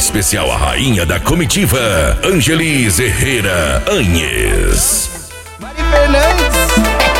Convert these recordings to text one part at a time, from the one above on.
especial à rainha da comitiva, Angelis Herrera Anhes. Mari Fernandes.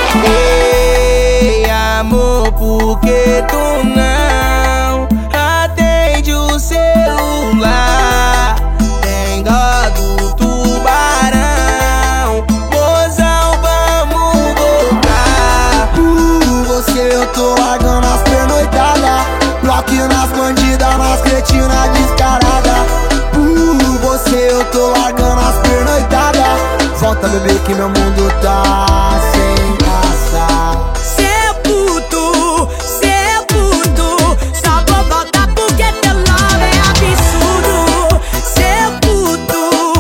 Ei, amor, por que tu não atende o celular? Tem dó do tubarão, mozão, vamos voltar. Você eu tô largando as pernoitadas, bloque nas bandidas, nas cretinas descarada. Você eu tô largando as pernoitadas. Volta, bebê, que meu mundo tá sem graça. Seu puto, só vou voltar porque teu love é absurdo. Seu puto,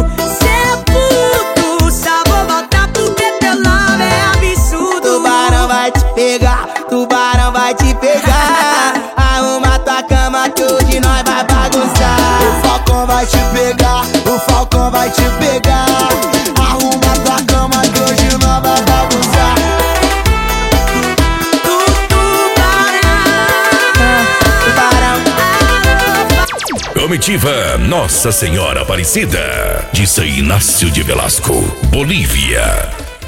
só vou voltar porque teu love é absurdo. Tubarão vai te pegar, tubarão vai te pegar. Arruma tua cama que hoje nós vai bagunçar. O falcão vai te pegar, o falcão vai te pegar. Arruma tua cama que hoje nós vai bagunçar. Comitiva Nossa Senhora Aparecida, de São Inácio de Velasco, Bolívia.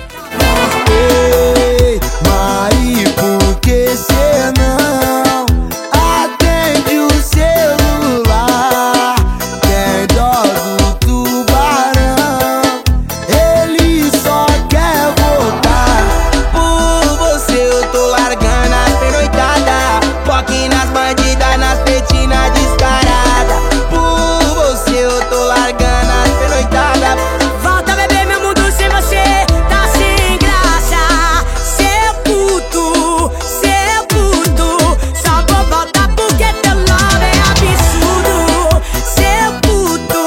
Ei, Mari, por que cê não atende o celular? Tem dó do tubarão, ele só quer voltar. Por você eu tô largando as pernoitadas, foque nas bandidas, nas petinas descarada. Por você eu tô largando as pernoitadas. Volta, bebê, meu mundo sem você tá sem graça. Seu puto, só vou voltar porque teu love é absurdo. Seu puto,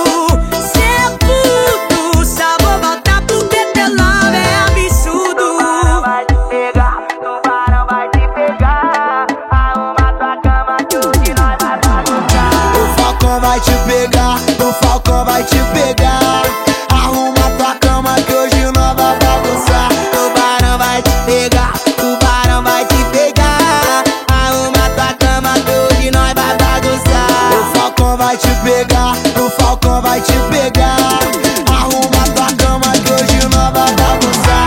só vou voltar porque teu love é absurdo. Vai te pegar, tubarão vai te pegar. Arruma tua cama que hoje nós vai bagunçar. O falcão vai te pegar, o falcão vai te pegar. Arruma tua cama que hoje nós vai bagunçar. Tubarão vai te pegar, tubarão vai te pegar. Arruma tua cama que hoje nós vai bagunçar. O falcão vai te pegar, o falcão vai te pegar. Arruma tua cama que hoje nós vai bagunçar.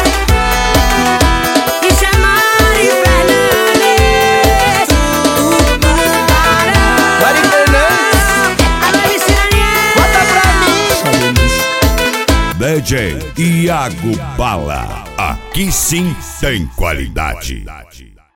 Isso é Mari Fernandes. Mari Fernandes, Alô, Luciane. bota pra mim. DJ Iago Bala, aqui sim tem qualidade.